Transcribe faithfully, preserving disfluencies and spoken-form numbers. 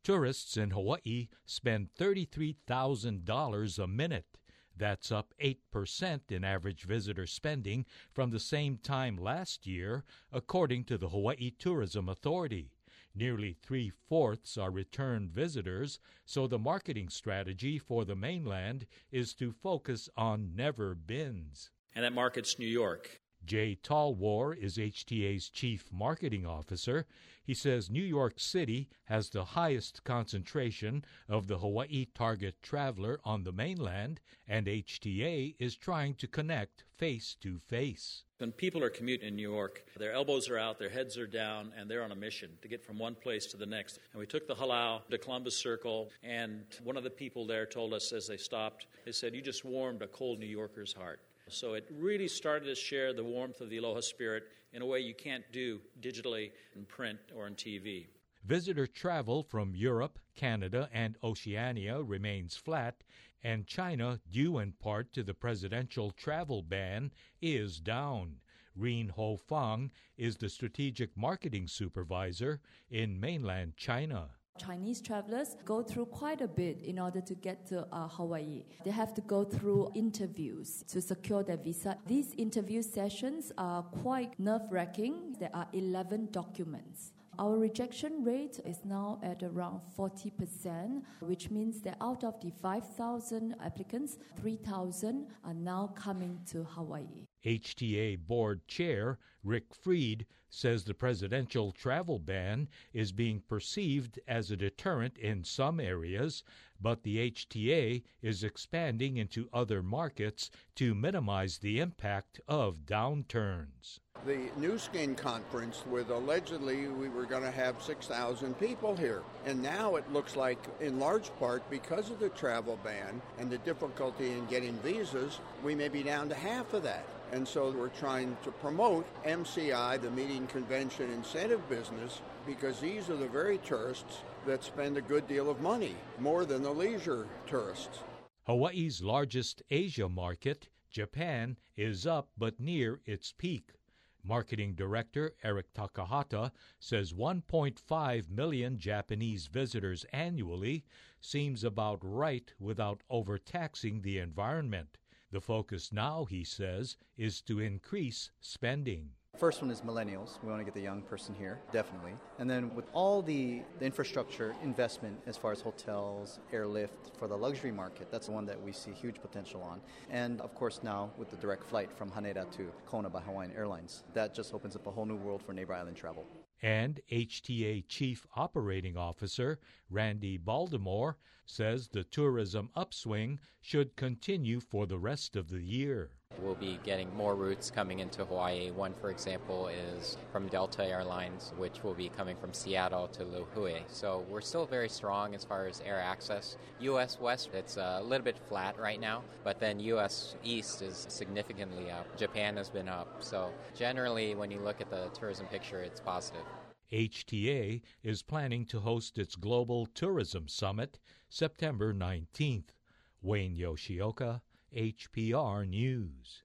Tourists in Hawaii spend thirty-three thousand dollars a minute. That's up eight percent in average visitor spending from the same time last year, according to the Hawaii Tourism Authority. Nearly three-fourths are return visitors, so the marketing strategy for the mainland is to focus on never-beens. And that market's New York. Jay Talwar is H T A's chief marketing officer. He says New York City has the highest concentration of the Hawaii target traveler on the mainland, and H T A is trying to connect face-to-face. When people are commuting in New York, their elbows are out, their heads are down, and they're on a mission to get from one place to the next. And we took the halau to Columbus Circle, and one of the people there told us as they stopped, they said, "You just warmed a cold New Yorker's heart." So it really started to share the warmth of the Aloha spirit in a way you can't do digitally in print or on T V. Visitor travel from Europe, Canada, and Oceania remains flat, and China, due in part to the presidential travel ban, is down. Rin Ho Fang is the strategic marketing supervisor in mainland China. Chinese travelers go through quite a bit in order to get to uh, Hawaii. They have to go through interviews to secure their visa. These interview sessions are quite nerve-wracking. There are eleven documents. Our rejection rate is now at around forty percent, which means that out of the five thousand applicants, three thousand are now coming to Hawaii. H T A board chair Rick Freed says the presidential travel ban is being perceived as a deterrent in some areas, but the H T A is expanding into other markets to minimize the impact of downturns. The New Skin Conference, with allegedly we were going to have six thousand people here. And now it looks like, in large part, because of the travel ban and the difficulty in getting visas, we may be down to half of that. And so we're trying to promote M C I, the Meeting Convention Incentive business, because these are the very tourists that spend a good deal of money, more than the leisure tourists. Hawaii's largest Asia market, Japan, is up but near its peak. Marketing Director Eric Takahata says one point five million Japanese visitors annually seems about right without overtaxing the environment. The focus now, he says, is to increase spending. First one is millennials. We want to get the young person here, definitely. And then with all the, the infrastructure investment as far as hotels, airlift for the luxury market, that's the one that we see huge potential on. And of course now with the direct flight from Haneda to Kona by Hawaiian Airlines, that just opens up a whole new world for neighbor island travel. And H T A Chief Operating Officer Randy Baltimore says the tourism upswing should continue for the rest of the year. We'll be getting more routes coming into Hawaii. One, for example, is from Delta Airlines, which will be coming from Seattle to Lihue. So we're still very strong as far as air access. U S West, it's a little bit flat right now, but then U S East is significantly up. Japan has been up. So generally, when you look at the tourism picture, it's positive. H T A is planning to host its Global Tourism Summit September nineteenth. Wayne Yoshioka, H P R News.